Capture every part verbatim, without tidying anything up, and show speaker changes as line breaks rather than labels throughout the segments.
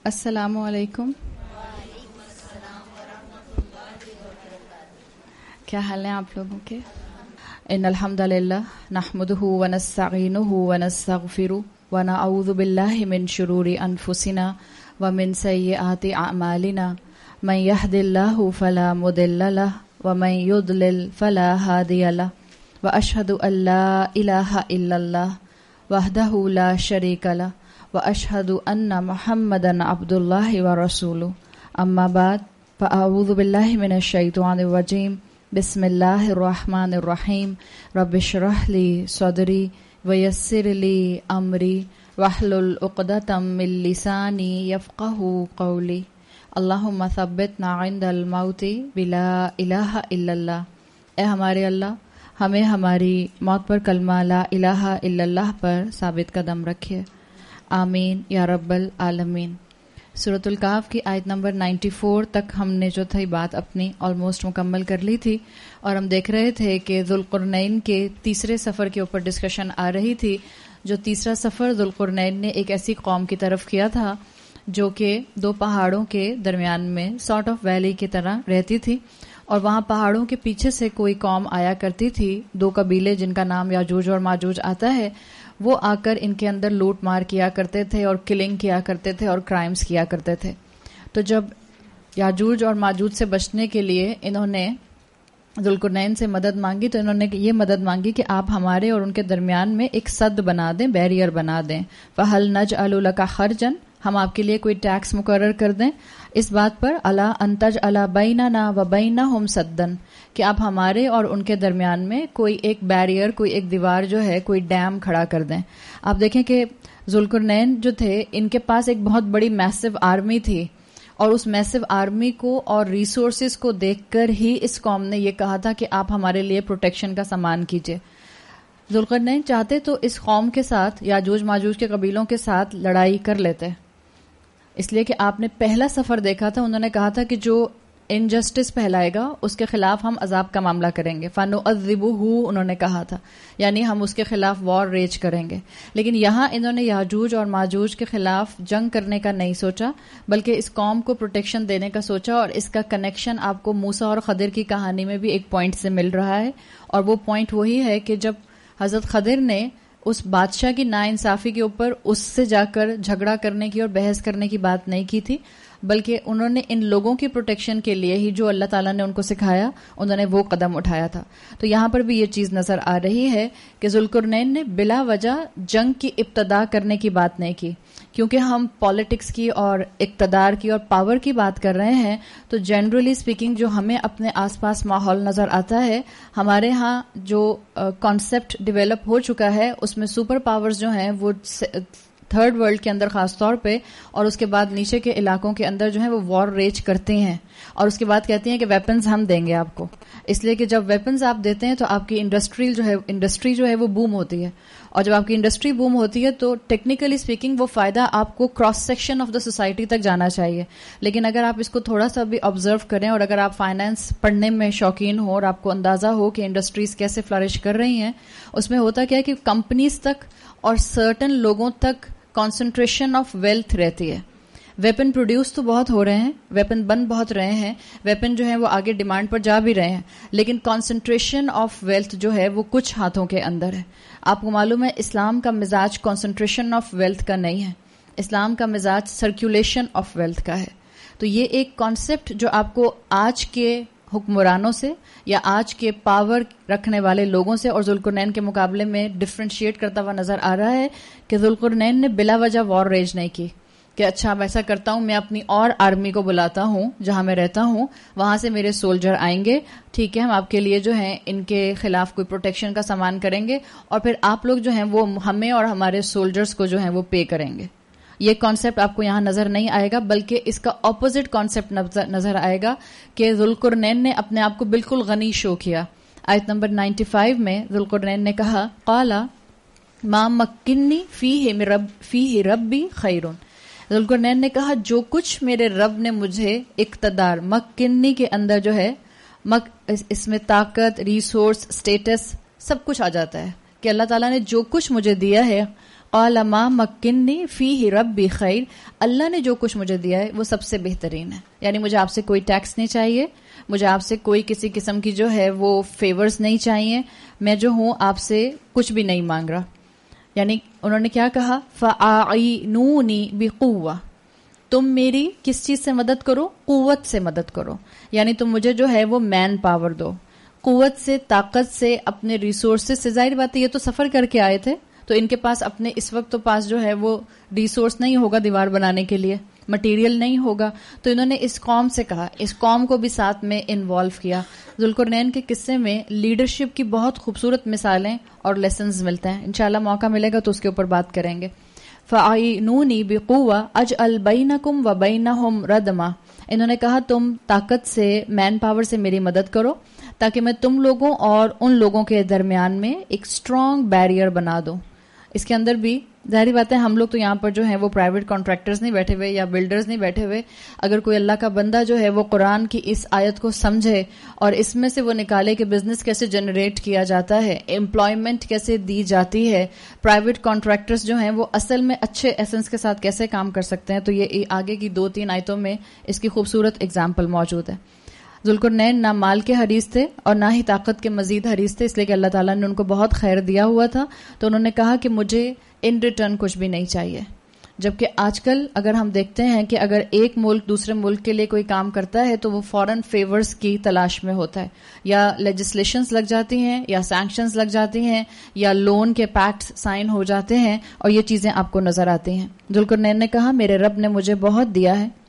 السلام علیکم. کیا حال ہیں آپ لوگوں کے؟ ان الحمد للہ نحمده ونستعینه ونستغفره ونعوذ باللہ من شرور انفسنا ومن سیئات اعمالنا من يهد الله فلا مضل له ومن يضلل فلا هادي له واشهد ان لا اله الا الله وحده لا شريك له واشهد ان محمدا عبد الله ورسوله. اما بعد فاعوذ باللہ من الشیطان الرجیم. بسم اللہ الرحمن الرحیم. رب اشرح لی صدری ویسر لی امری واحلل عقدۃ من لسانی یفقهوا قولی. اللہم ثبتنا عند الموت بلا الہ الا اللہ. اے ہمارے اللہ، ہمیں ہماری موت پر کلمہ لا الہ الا اللہ پر ثابت قدم رکھیے. آمین یا رب العالمین. سورۃ الکہف کی آیت نمبر چورانوے تک ہم نے جو تھی بات اپنی آلموسٹ مکمل کر لی تھی، اور ہم دیکھ رہے تھے کہ ذوالقرنین کے تیسرے سفر کے اوپر ڈسکشن آ رہی تھی. جو تیسرا سفر ذوالقرنین نے ایک ایسی قوم کی طرف کیا تھا جو کہ دو پہاڑوں کے درمیان میں سارٹ آف ویلی کی طرح رہتی تھی، اور وہاں پہاڑوں کے پیچھے سے کوئی قوم آیا کرتی تھی، دو قبیلے جن کا نام یاجوج اور ماجوج آتا ہے. وہ آ کر ان کے اندر لوٹ مار کیا کرتے تھے اور کلنگ کیا کرتے تھے اور کرائمز کیا کرتے تھے. تو جب یاجوج اور ماجوج سے بچنے کے لیے انہوں نے ذوالقرنین سے مدد مانگی، تو انہوں نے یہ مدد مانگی کہ آپ ہمارے اور ان کے درمیان میں ایک سد بنا دیں، بیریئر بنا دیں. فَهَلْ نَجْعَلُ لَكَ خَرْجًا، ہم آپ کے لیے کوئی ٹیکس مقرر کر دیں اس بات پر الا ان تجعل بیننا وبینہم سدا، کہ آپ ہمارے اور ان کے درمیان میں کوئی ایک بیریئر، کوئی ایک دیوار جو ہے، کوئی ڈیم کھڑا کر دیں. آپ دیکھیں کہ ذوالقرنین جو تھے ان کے پاس ایک بہت بڑی میسو آرمی تھی، اور اس میسو آرمی کو اور ریسورسز کو دیکھ کر ہی اس قوم نے یہ کہا تھا کہ آپ ہمارے لیے پروٹیکشن کا سامان کیجیے. ذوالقرنین چاہتے تو اس قوم کے ساتھ، یاجوج ماجوج کے قبیلوں کے ساتھ لڑائی کر لیتے، اس لیے کہ آپ نے پہلا سفر دیکھا تھا، انہوں نے کہا تھا کہ جو انجسٹس پھیلائے گا اس کے خلاف ہم عذاب کا معاملہ کریں گے. فَنُعَذِّبُهُ انہوں نے کہا تھا، یعنی ہم اس کے خلاف وار ریج کریں گے. لیکن یہاں انہوں نے یاجوج اور ماجوج کے خلاف جنگ کرنے کا نہیں سوچا، بلکہ اس قوم کو پروٹیکشن دینے کا سوچا. اور اس کا کنیکشن آپ کو موسیٰ اور خضر کی کہانی میں بھی ایک پوائنٹ سے مل رہا ہے، اور وہ پوائنٹ وہی ہے کہ جب حضرت خضر نے اس بادشاہ کی ناانصافی کے اوپر اس سے جا کر جھگڑا کرنے کی اور بحث کرنے کی بات نہیں کی تھی، بلکہ انہوں نے ان لوگوں کی پروٹیکشن کے لیے ہی جو اللہ تعالیٰ نے ان کو سکھایا، انہوں نے وہ قدم اٹھایا تھا. تو یہاں پر بھی یہ چیز نظر آ رہی ہے کہ ذوالقرنین نے بلا وجہ جنگ کی ابتدا کرنے کی بات نہیں کی. کیونکہ ہم پالیٹکس کی اور اقتدار کی اور پاور کی بات کر رہے ہیں، تو جنرلی اسپیکنگ جو ہمیں اپنے آس پاس ماحول نظر آتا ہے، ہمارے ہاں جو کانسیپٹ ڈیولپ ہو چکا ہے اس میں سپر پاورز جو ہیں وہ تھرڈ ورلڈ کے اندر خاص طور پہ، اور اس کے بعد نیچے کے علاقوں کے اندر جو ہے وہ وار ریج کرتے ہیں، اور اس کے بعد کہتی ہیں کہ ویپنز ہم دیں گے آپ کو. اس لیے کہ جب ویپنز آپ دیتے ہیں تو آپ کی انڈسٹری جو ہے انڈسٹری جو ہے وہ بوم ہوتی ہے، اور جب آپ کی انڈسٹری بوم ہوتی ہے تو ٹیکنیکلی اسپیکنگ وہ فائدہ آپ کو cross section of the society تک جانا چاہیے. لیکن اگر آپ اس کو تھوڑا سا بھی آبزرو کریں، اور اگر آپ فائنانس پڑھنے میں شوقین ہو اور آپ کو اندازہ ہو کہ انڈسٹریز کیسے فلرش کر رہی ہیں، اس میں ہوتا کیا ہے کہ کمپنیز تک اور سرٹن لوگوں تک کانسنٹریشن آف ویلتھ رہتی ہے. ویپن پروڈیوس تو بہت ہو رہے ہیں، ویپن بن بہت رہے ہیں، ویپن جو ہیں وہ آگے ڈیمانڈ پر جا بھی رہے ہیں، لیکن کانسنٹریشن آف ویلتھ جو ہے وہ کچھ ہاتھوں کے اندر ہے. آپ کو معلوم ہے اسلام کا مزاج کانسنٹریشن آف ویلتھ کا نہیں ہے، اسلام کا مزاج سرکولیشن آف ویلتھ کا ہے. تو یہ ایک کانسیپٹ جو آپ کو آج کے حکمرانوں سے یا آج کے پاور رکھنے والے لوگوں سے اور ذوالقرنین کے مقابلے میں ڈفرینشیٹ کرتا ہوا نظر آ رہا ہے کہ ذوالقرنین نے بلا وجہ وار ریج نہیں کی کہ اچھا اب ایسا کرتا ہوں، میں اپنی اور آرمی کو بلاتا ہوں جہاں میں رہتا ہوں، وہاں سے میرے سولجر آئیں گے، ٹھیک ہے، ہم آپ کے لیے جو ہیں ان کے خلاف کوئی پروٹیکشن کا سامان کریں گے، اور پھر آپ لوگ جو ہیں وہ ہمیں اور ہمارے سولجرز کو جو ہیں وہ پے کریں گے. یہ کانسیپٹ آپ کو یہاں نظر نہیں آئے گا، بلکہ اس کا اپوزٹ کانسیپٹ نظر آئے گا کہ ذوالقرنین نے اپنے آپ کو بالکل غنی شو کیا. آیت نمبر پچانوے میں ذوالقرنین نے کہا قال ما مکنی فیہ من رب فیہ ربی خیر. ذوالقرنین نے کہا جو کچھ میرے رب نے مجھے اقتدار، مکنی کے اندر جو ہے مک اس میں طاقت، ریسورس، سٹیٹس سب کچھ آ جاتا ہے کہ اللہ تعالیٰ نے جو کچھ مجھے دیا ہے قال ما مکنی فیہ ربی خیر، اللہ نے جو کچھ مجھے دیا ہے وہ سب سے بہترین ہے. یعنی مجھے آپ سے کوئی ٹیکس نہیں چاہیے، مجھے آپ سے کوئی کسی قسم کی جو ہے وہ فیورز نہیں چاہیے، میں جو ہوں آپ سے کچھ بھی نہیں مانگ رہا. یعنی انہوں نے کیا کہا؟ فَأَعِنُونِي بِقُوَّةٍ، تم میری کس چیز سے مدد کرو؟ قوت سے مدد کرو. یعنی تم مجھے جو ہے وہ مین پاور دو، قوت سے، طاقت سے، اپنے ریسورسز سے. ظاہر بات ہے یہ تو سفر کر کے آئے تھے تو ان کے پاس اپنے اس وقت تو پاس جو ہے وہ ریسورس نہیں ہوگا دیوار بنانے کے لیے، مٹیریل نہیں ہوگا. تو انہوں نے اس قوم سے کہا، اس قوم کو بھی ساتھ میں انوالو کیا. ذوالقرنین کے قصے میں لیڈرشپ کی بہت خوبصورت مثالیں اور لیسنز ملتے ہیں. انشاءاللہ موقع ملے گا تو اس کے اوپر بات کریں گے. فَأَعِنُونِي بِقُوَّةٍ أَجْعَلْ بَيْنَكُمْ وَبَيْنَهُمْ رَدْمًا، انہوں نے کہا تم طاقت سے، مین پاور سے میری مدد کرو تاکہ میں تم لوگوں اور ان لوگوں کے درمیان میں ایک اسٹرانگ بیریئر بنا دوں. اس کے اندر بھی ظاہری بات ہے ہم لوگ تو یہاں پر جو ہیں وہ پرائیویٹ کانٹریکٹرز نہیں بیٹھے ہوئے یا بلڈرز نہیں بیٹھے ہوئے. اگر کوئی اللہ کا بندہ جو ہے وہ قرآن کی اس آیت کو سمجھے اور اس میں سے وہ نکالے کہ بزنس کیسے جنریٹ کیا جاتا ہے، امپلائمنٹ کیسے دی جاتی ہے، پرائیویٹ کانٹریکٹرز جو ہیں وہ اصل میں اچھے ایسنس کے ساتھ کیسے کام کر سکتے ہیں، تو یہ آگے کی دو تین آیتوں میں اس کی خوبصورت اگزامپل موجود ہے. ذوالقرنین نہ مال کے حریص تھے اور نہ ہی طاقت کے مزید حریص تھے، اس لیے کہ اللہ تعالیٰ نے ان کو بہت خیر دیا ہوا تھا. تو انہوں نے کہا کہ مجھے ان ریٹرن کچھ بھی نہیں چاہیے. جبکہ آج کل اگر ہم دیکھتے ہیں کہ اگر ایک ملک دوسرے ملک کے لیے کوئی کام کرتا ہے تو وہ فوراً فیورز کی تلاش میں ہوتا ہے، یا لیجسلیشنز لگ جاتی ہیں، یا سینکشنز لگ جاتی ہیں، یا لون کے پیکٹس سائن ہو جاتے ہیں، اور یہ چیزیں آپ کو نظر آتی ہیں. ذوالقرنین نے کہا میرے رب نے مجھے بہت دیا ہے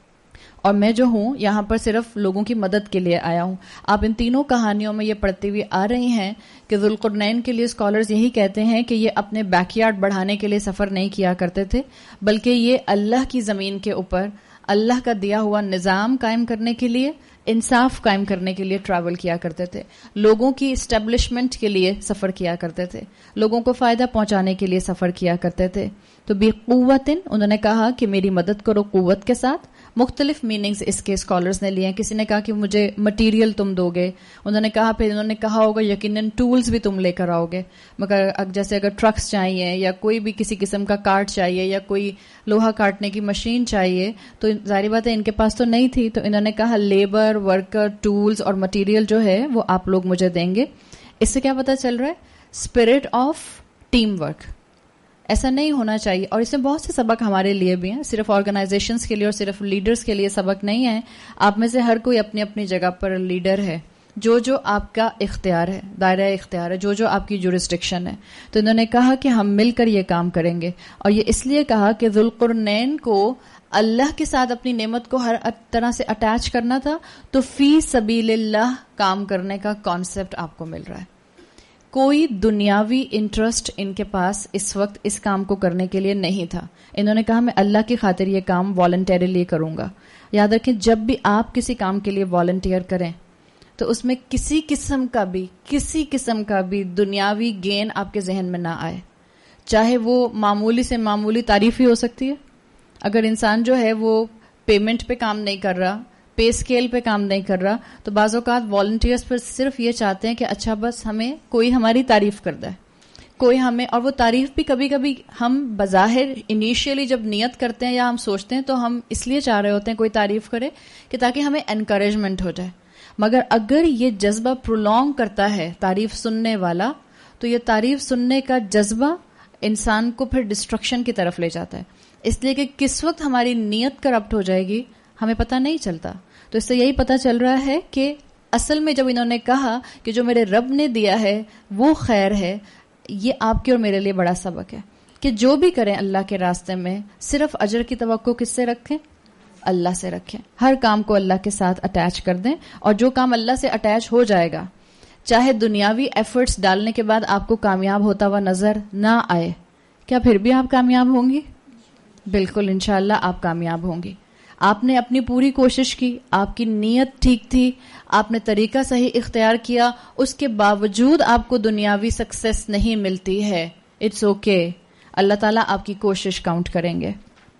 اور میں جو ہوں یہاں پر صرف لوگوں کی مدد کے لیے آیا ہوں. آپ ان تینوں کہانیوں میں یہ پڑھتی ہوئی آ رہی ہیں کہ ذوالقرنین کے لیے اسکالرز یہی کہتے ہیں کہ یہ اپنے بیک یارڈ بڑھانے کے لیے سفر نہیں کیا کرتے تھے، بلکہ یہ اللہ کی زمین کے اوپر اللہ کا دیا ہوا نظام قائم کرنے کے لیے، انصاف قائم کرنے کے لیے ٹریول کیا کرتے تھے، لوگوں کی اسٹیبلشمنٹ کے لیے سفر کیا کرتے تھے، لوگوں کو فائدہ پہنچانے کے لیے سفر کیا کرتے تھے. تو بی قوتن، انہوں نے کہا کہ میری مدد کرو قوت کے ساتھ. مختلف میننگز اس کے اسکالرز نے لیے ہیں. کسی نے کہا کہ مجھے مٹیریل تم دو گے، انہوں نے کہا پھر انہوں نے کہا ہوگا یقیناً ٹولز بھی تم لے کر آؤ گے، مگر جیسے اگر ٹرکس چاہیے یا کوئی بھی کسی قسم کا کارٹ چاہیے یا کوئی لوہا کاٹنے کی مشین چاہیے تو ظاہری بات ہے ان کے پاس تو نہیں تھی. تو انہوں نے کہا لیبر، ورکر، ٹولز اور مٹیریل جو ہے وہ آپ لوگ مجھے دیں گے. اس سے کیا پتہ چل رہا ہے؟ Spirit of team work. ایسا نہیں ہونا چاہیے. اور اس میں بہت سے سبق ہمارے لیے بھی ہیں، صرف آرگنائزیشنز کے لیے اور صرف لیڈرز کے لیے سبق نہیں ہیں. آپ میں سے ہر کوئی اپنی اپنی جگہ پر لیڈر ہے، جو جو آپ کا اختیار ہے، دائرہ اختیار ہے، جو جو آپ کی جورسڈکشن ہے. تو انہوں نے کہا کہ ہم مل کر یہ کام کریں گے. اور یہ اس لیے کہا کہ ذوالقرنین کو اللہ کے ساتھ اپنی نعمت کو ہر طرح سے اٹیچ کرنا تھا، تو فی سبیل اللہ کام کرنے کا کانسیپٹ آپ کو مل رہا ہے. کوئی دنیاوی انٹرسٹ ان کے پاس اس وقت اس کام کو کرنے کے لیے نہیں تھا. انہوں نے کہا میں اللہ کی خاطر یہ کام والنٹیرلی کروں گا. یاد رکھیں جب بھی آپ کسی کام کے لیے والنٹیئر کریں تو اس میں کسی قسم کا بھی کسی قسم کا بھی دنیاوی گین آپ کے ذہن میں نہ آئے. چاہے وہ معمولی سے معمولی تعریف ہی ہو سکتی ہے. اگر انسان جو ہے وہ پیمنٹ پہ کام نہیں کر رہا، پے اسکیل پہ کام نہیں کر رہا، تو بعض اوقات والنٹیئرس پر صرف یہ چاہتے ہیں کہ اچھا بس ہمیں کوئی ہماری تعریف کر دے، کوئی ہمیں. اور وہ تعریف بھی کبھی کبھی ہم بظاہر انیشیلی جب نیت کرتے ہیں یا ہم سوچتے ہیں تو ہم اس لیے چاہ رہے ہوتے ہیں کوئی تعریف کرے کہ تاکہ ہمیں انکریجمنٹ ہو جائے. مگر اگر یہ جذبہ پرولونگ کرتا ہے تعریف سننے والا، تو یہ تعریف سننے کا جذبہ انسان کو پھر ڈسٹرکشن کی طرف لے جاتا ہے. اس لیے کہ کس وقت ہماری نیت کرپٹ ہو جائے گی ہمیں پتہ نہیں چلتا. تو اس سے یہی پتہ چل رہا ہے کہ اصل میں جب انہوں نے کہا کہ جو میرے رب نے دیا ہے وہ خیر ہے، یہ آپ کے اور میرے لیے بڑا سبق ہے کہ جو بھی کریں اللہ کے راستے میں صرف اجر کی توقع کس سے رکھیں؟ اللہ سے رکھیں. ہر کام کو اللہ کے ساتھ اٹیچ کر دیں، اور جو کام اللہ سے اٹیچ ہو جائے گا چاہے دنیاوی ایفرٹس ڈالنے کے بعد آپ کو کامیاب ہوتا ہوا نظر نہ آئے، کیا پھر بھی آپ کامیاب ہوں گی؟ بالکل انشاءاللہ آپ کامیاب ہوں گی. آپ نے اپنی پوری کوشش کی، آپ کی نیت ٹھیک تھی، آپ نے طریقہ صحیح اختیار کیا، اس کے باوجود آپ کو دنیاوی سکسیس نہیں ملتی ہے، اٹس اوکے. اللہ تعالیٰ آپ کی کوشش کاؤنٹ کریں گے.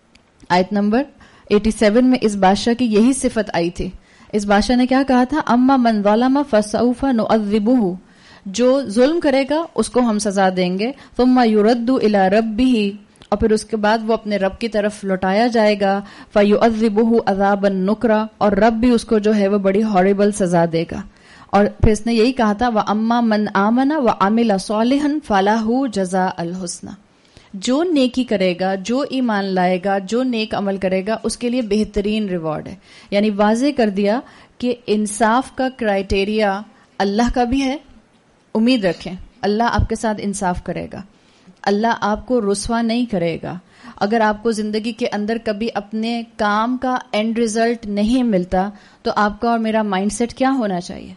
آیت نمبر ساٹھ میں اس بادشاہ کی یہی صفت آئی تھی. اس بادشاہ نے کیا کہا تھا؟ اما من ظلم فسوف نعذبہ، جو ظلم کرے گا اس کو ہم سزا دیں گے. ثم یرد الی ربہ، اور پھر اس کے بعد وہ اپنے رب کی طرف لوٹایا جائے گا. فیعذبہ عذابا نکرا، اور رب بھی اس کو جو ہے وہ بڑی ہاربل سزا دے گا. اور پھر اس نے یہی کہا تھا وَأَمَّا مَنْ آمَنَ وَعَمِلَ صَالِحًا فَلَهُ جَزَاءُ الْحُسْنَى، جو نیکی کرے گا، جو ایمان لائے گا، جو نیک عمل کرے گا، اس کے لیے بہترین ریوارڈ ہے. یعنی واضح کر دیا کہ انصاف کا کرائٹیریا اللہ کا بھی ہے. امید رکھیں اللہ آپ کے ساتھ انصاف کرے گا، اللہ آپ کو رسوا نہیں کرے گا. اگر آپ کو زندگی کے اندر کبھی اپنے کام کا اینڈ ریزلٹ نہیں ملتا تو آپ کا اور میرا مائنڈ سیٹ کیا ہونا چاہیے؟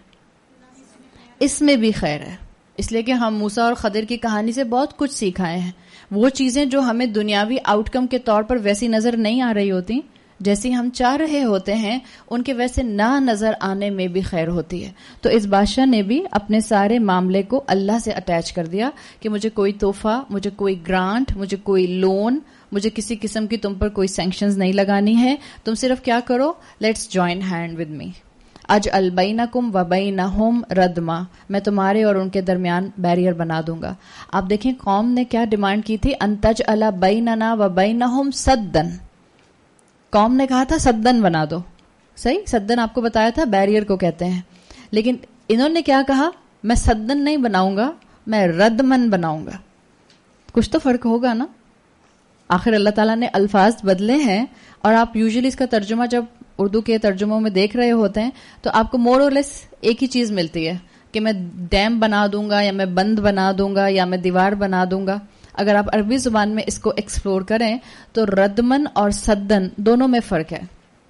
اس میں بھی خیر ہے. اس لیے کہ ہم موسیٰ اور خضر کی کہانی سے بہت کچھ سیکھائے ہیں. وہ چیزیں جو ہمیں دنیاوی آؤٹ کم کے طور پر ویسی نظر نہیں آ رہی ہوتی، جیسی ہم چاہ رہے ہوتے ہیں، ان کے ویسے نہ نظر آنے میں بھی خیر ہوتی ہے. تو اس بادشاہ نے بھی اپنے سارے معاملے کو اللہ سے اٹیچ کر دیا کہ مجھے کوئی تحفہ، مجھے کوئی گرانٹ، مجھے کوئی لون، مجھے کسی قسم کی تم پر کوئی سینکشنز نہیں لگانی ہے. تم صرف کیا کرو، let's join hand with me اجعل بینکم وبینہم ردما، میں تمہارے اور ان کے درمیان بیریئر بنا دوں گا. آپ دیکھیں قوم نے کیا ڈیمانڈ کی تھی، ان تجعل بیننا وبینہم سدن. قوم نے کہا تھا سدن بنا دو. صحیح، سدن آپ کو بتایا تھا بیریئر کو کہتے ہیں. لیکن انہوں نے کیا کہا، میں سدن نہیں بناؤں گا، میں ردمن بناؤں گا. کچھ تو فرق ہوگا نا. آخر اللہ تعالیٰ نے الفاظ بدلے ہیں، اور آپ یوزلی اس کا ترجمہ جب اردو کے ترجموں میں دیکھ رہے ہوتے ہیں تو آپ کو مور اور لیس ایک ہی چیز ملتی ہے کہ میں ڈیم بنا دوں گا، یا میں بند بنا دوں گا، یا میں دیوار بنا دوں گا. اگر آپ عربی زبان میں اس کو ایکسپلور کریں تو ردمن اور سدن دونوں میں فرق ہے.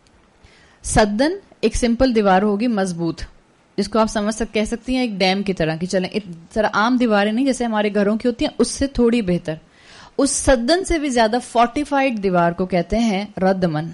سدن ایک سمپل دیوار ہوگی مضبوط، جس کو آپ سمجھ سک کہہ سکتی ہیں ایک ڈیم کی طرح کی، چلیں اس طرح عام دیواریں نہیں جیسے ہمارے گھروں کی ہوتی ہیں، اس سے تھوڑی بہتر. اس سدن سے بھی زیادہ فورٹیفائڈ دیوار کو کہتے ہیں ردمن،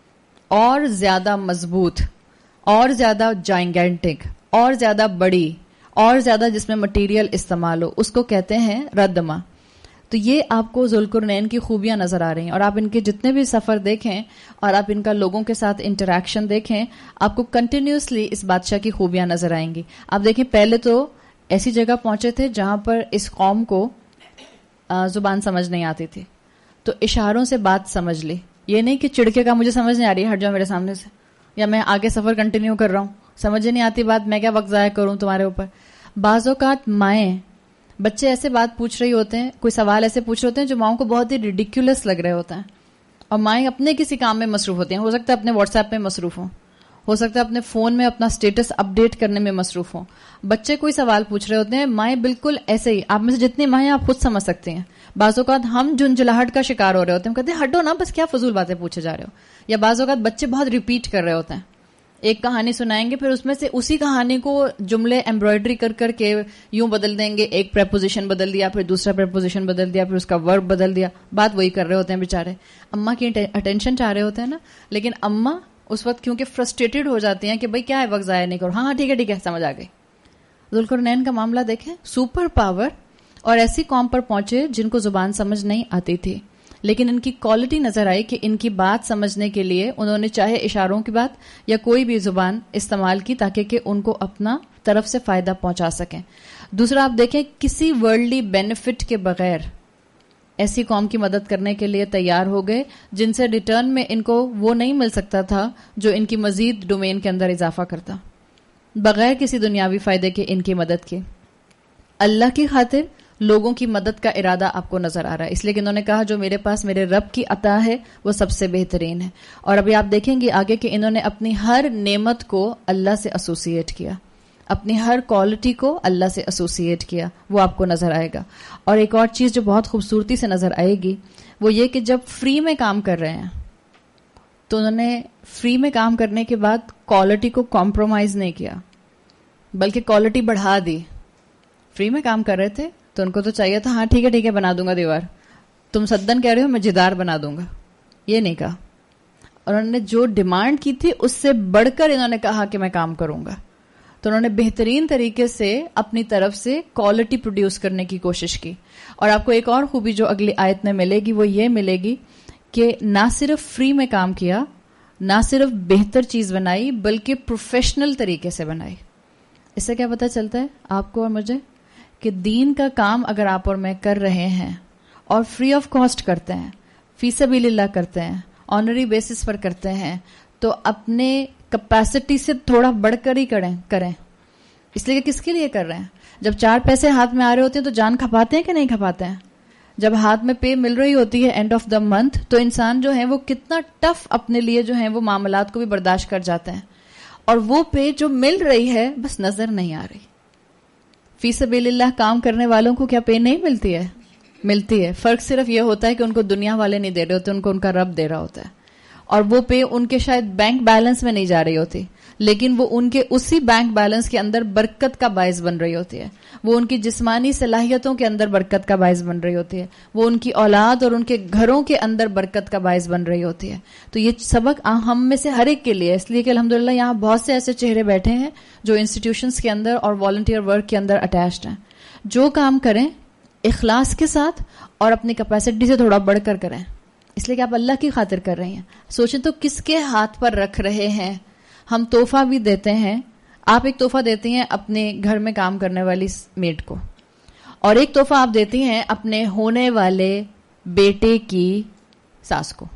اور زیادہ مضبوط، اور زیادہ جائنگینٹک، اور زیادہ بڑی، اور زیادہ جس میں مٹیریل استعمال ہو، اس کو کہتے ہیں ردما. تو یہ آپ کو ذوالقرنین کی خوبیاں نظر آ رہی ہیں. اور آپ ان کے جتنے بھی سفر دیکھیں اور آپ ان کا لوگوں کے ساتھ انٹریکشن دیکھیں، آپ کو کنٹینیوسلی اس بادشاہ کی خوبیاں نظر آئیں گی. آپ دیکھیں پہلے تو ایسی جگہ پہنچے تھے جہاں پر اس قوم کو زبان سمجھ نہیں آتی تھی، تو اشاروں سے بات سمجھ لی. یہ نہیں کہ چڑکے کا مجھے سمجھ نہیں آ رہی، ہٹ جاؤ میرے سامنے سے، یا میں آگے سفر کنٹینیو کر رہا ہوں، سمجھ نہیں آتی بات، میں کیا وقت ضائع کروں تمہارے اوپر. بعض اوقات مائیں بچے ایسے بات پوچھ رہی ہوتے ہیں، کوئی سوال ایسے پوچھ رہے ہوتے ہیں جو ماؤں کو بہت ہی ریڈیکولس لگ رہے ہوتے ہیں، اور مائیں اپنے کسی کام میں مصروف ہوتی ہیں. ہو سکتا ہے اپنے واٹس ایپ میں مصروف ہوں، ہو سکتا ہے اپنے فون میں اپنا اسٹیٹس اپڈیٹ کرنے میں مصروف ہوں. بچے کوئی سوال پوچھ رہے ہوتے ہیں، مائیں بالکل ایسے ہی. آپ میں سے جتنی مائیں آپ خود سمجھ سکتے ہیں. بعض اوقات ہم جھنجھلاہٹ کا شکار ہو رہے ہوتے ہیں، ہم کہتے ہیں ہٹو نا، بس کیا فضول باتیں پوچھے جا رہے ہو. یا بعض اوقات بچے بہت ریپیٹ کر رہے ہوتے ہیں، ایک کہانی سنائیں گے، پھر اس میں سے اسی کہانی کو جملے ایمبرائڈری کر کر کے یوں بدل دیں گے، ایک پریپوزیشن بدل دیا، پھر دوسرا پریپوزیشن بدل دیا، پھر اس کا ورب بدل دیا، بات وہی کر رہے ہوتے ہیں بیچارے. اماں کی اٹینشن چاہ رہے ہوتے ہیں نا، لیکن اماں اس وقت کیونکہ فرسٹریٹڈ ہو جاتی ہیں کہ بھائی کیا ہے، وقت ضائع نہیں کرو، ہاں ہاں ٹھیک ہے ٹھیک ہے سمجھ آ گئی. ذوالقرنین کا معاملہ دیکھیں، سپر پاور، اور ایسی قوم پر پہنچے جن کو زبان سمجھ نہیں آتی تھی، لیکن ان کی کوالٹی نظر آئی کہ ان کی بات سمجھنے کے لیے انہوں نے چاہے اشاروں کی بات یا کوئی بھی زبان استعمال کی تاکہ کہ ان کو اپنا طرف سے فائدہ پہنچا سکیں. دوسرا آپ دیکھیں کسی ورلڈلی بینیفٹ کے بغیر ایسی قوم کی مدد کرنے کے لیے تیار ہو گئے جن سے ریٹرن میں ان کو وہ نہیں مل سکتا تھا جو ان کی مزید ڈومین کے اندر اضافہ کرتا، بغیر کسی دنیاوی فائدے کے ان کی مدد کی. اللہ کی خاطر لوگوں کی مدد کا ارادہ آپ کو نظر آ رہا ہے، اس لیے کہ انہوں نے کہا جو میرے پاس میرے رب کی عطا ہے وہ سب سے بہترین ہے. اور ابھی آپ دیکھیں گے آگے کہ انہوں نے اپنی ہر نعمت کو اللہ سے ایسوسیٹ کیا، اپنی ہر کوالٹی کو اللہ سے ایسوسیٹ کیا، وہ آپ کو نظر آئے گا. اور ایک اور چیز جو بہت خوبصورتی سے نظر آئے گی وہ یہ کہ جب فری میں کام کر رہے ہیں تو انہوں نے فری میں کام کرنے کے بعد کوالٹی کو کمپرومائز نہیں کیا، بلکہ کوالٹی بڑھا دی. فری میں کام کر رہے تھے تو ان کو تو چاہیے تھا ہاں ٹھیک ہے ٹھیک ہے بنا دوں گا دیوار، تم سدن کہہ رہے ہو میں جدار بنا دوں گا، یہ نہیں کہا. اور انہوں نے جو ڈیمانڈ کی تھی اس سے بڑھ کر انہوں نے کہا کہ میں کام کروں گا. تو انہوں نے بہترین طریقے سے اپنی طرف سے کوالٹی پروڈیوس کرنے کی کوشش کی. اور آپ کو ایک اور خوبی جو اگلی آیت میں ملے گی وہ یہ ملے گی کہ نہ صرف فری میں کام کیا، نہ صرف بہتر چیز بنائی، بلکہ پروفیشنل طریقے سے بنائی. اس سے کیا پتہ چلتا ہے آپ کو اور مجھے کہ دین کا کام اگر آپ اور میں کر رہے ہیں اور فری آف کاسٹ کرتے ہیں, فی سبیل اللہ کرتے ہیں, آنری بیسس پر کرتے ہیں, تو اپنے کیپیسٹی سے تھوڑا بڑھ کر ہی کریں کریں اس لیے کہ کس کے لیے کر رہے ہیں؟ جب چار پیسے ہاتھ میں آ رہے ہوتے ہیں تو جان کھپاتے ہیں کہ نہیں کھپاتے ہیں؟ جب ہاتھ میں پے مل رہی ہوتی ہے اینڈ آف دا منتھ, تو انسان جو ہے وہ کتنا ٹف اپنے لیے جو ہے وہ معاملات کو بھی برداشت کر جاتے ہیں, اور وہ پے جو مل رہی ہے بس نظر نہیں آ رہی. فی سبیل اللہ کام کرنے والوں کو کیا پے نہیں ملتی ہے؟ ملتی ہے. فرق صرف یہ ہوتا ہے کہ ان کو دنیا والے نہیں دے رہے ہوتے, ان کو ان کا رب دے رہا ہوتا ہے, اور وہ پے ان کے شاید بینک بیلنس میں نہیں جا رہی ہوتی, لیکن وہ ان کے اسی بینک بیلنس کے اندر برکت کا باعث بن رہی ہوتی ہے, وہ ان کی جسمانی صلاحیتوں کے اندر برکت کا باعث بن رہی ہوتی ہے, وہ ان کی اولاد اور ان کے گھروں کے اندر برکت کا باعث بن رہی ہوتی ہے. تو یہ سبق ہم میں سے ہر ایک کے لیے, اس لیے کہ الحمدللہ یہاں بہت سے ایسے چہرے بیٹھے ہیں جو انسٹیٹیوشنز کے اندر اور والنٹیئر ورک کے اندر اٹیچڈ ہیں. جو کام کریں اخلاص کے ساتھ اور اپنی کیپیسٹی سے تھوڑا بڑھ کر کریں, اس لیے کہ آپ اللہ کی خاطر کر رہے ہیں. سوچیں تو کس کے ہاتھ پر رکھ رہے ہیں. ہم تحفہ بھی دیتے ہیں, آپ ایک تحفہ دیتی ہیں اپنے گھر میں کام کرنے والی میڈ کو, اور ایک تحفہ آپ دیتی ہیں اپنے ہونے والے بیٹے کی ساس کو.